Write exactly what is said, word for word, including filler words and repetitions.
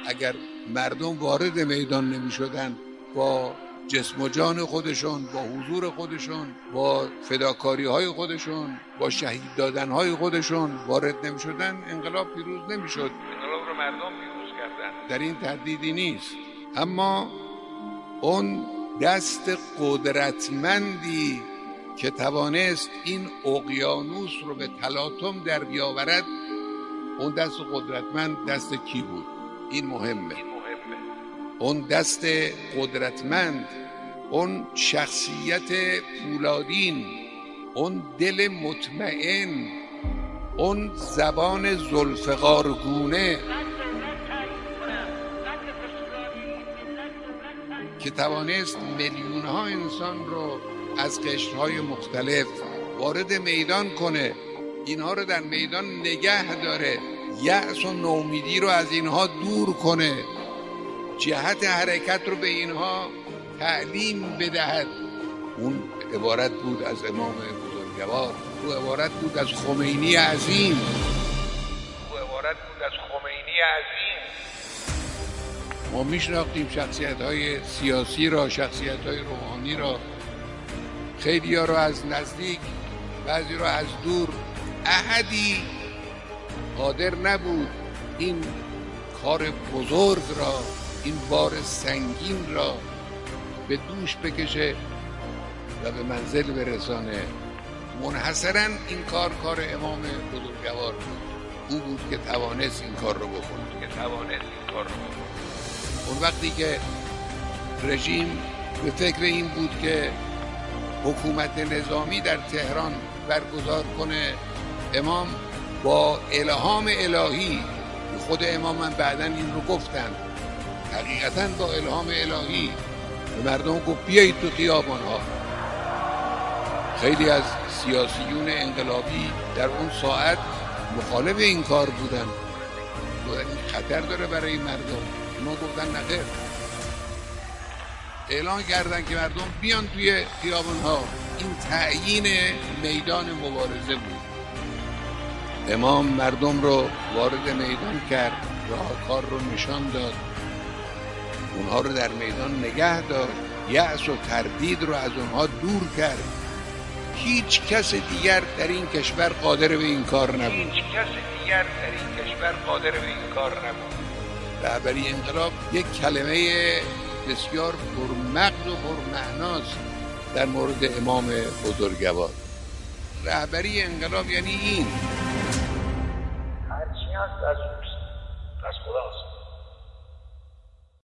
اگر مردم وارد میدان نمی شدن، با جسم و جان خودشون، با حضور خودشون، با فداکاری های خودشون، با شهید دادن های خودشون وارد نمی شدن، انقلاب پیروز نمی شد. انقلاب رو مردم پیروز کردن، در این تردیدی نیست. اما اون دست قدرتمندی که توانست این اقیانوس رو به تلاطم در بیاورد، اون دست قدرتمند دست کی بود؟ این مهمه. اون دست قدرتمند، اون شخصیت پولادین، اون دل مطمئن، اون زبان ذوالفقارگونه که توانست میلیون ها انسان رو از قشرهای مختلف وارد میدان کنه، اینها رو در میدان نگه داره، یأس و نومیدی رو از اینها دور کنه، جهت حرکت رو به اینها تعلیم بدهد. اون عبارت بود از امام بزرگوار، او عبارت بود از خمینی عظیم، او عبارت بود از خمینی عظیم. ما میشناختیم شخصیت های سیاسی را، شخصیت های روحانی را، خیلی ها را از نزدیک، بعضی را از دور. احدی قادر نبود این کار بزرگ را، این بار سنگین را به دوش بکشه و به منزل برسانه. منحصراً این کار کار امام بزرگوار بود. او بود که توانست این کار رو بکنه، که توانست این کار رو بکنه. اون وقتی که رژیم به فکر این بود که حکومت نظامی در تهران برگزار کنه، امام با الهام الهی، خود امام من بعداً این رو گفتن، حقیقتاً با الهام الهی به مردم گفت بیایید تو خیابان ها. خیلی از سیاسیون انقلابی در اون ساعت مخالف این کار بودن، بودن این خطر داره برای مردم. ما گفتن نخیر، اعلان کردن که مردم بیان توی خیابان ها. این تعیین میدان مبارزه بود. امام مردم رو وارد میدان کرد، راه کار رو نشان داد، اونها رو در میدان نگه داشت، یأس و تردید رو از اونها دور کرد. هیچ کس دیگر در این کشور قادر به این کار نبود. هیچ کس دیگر در این کشور قادر به این کار نبود. رهبری انقلاب یک کلمه بسیار پرمغز و پرمعناست در مورد امام بزرگوار. رهبری انقلاب یعنی این. هرچی هست از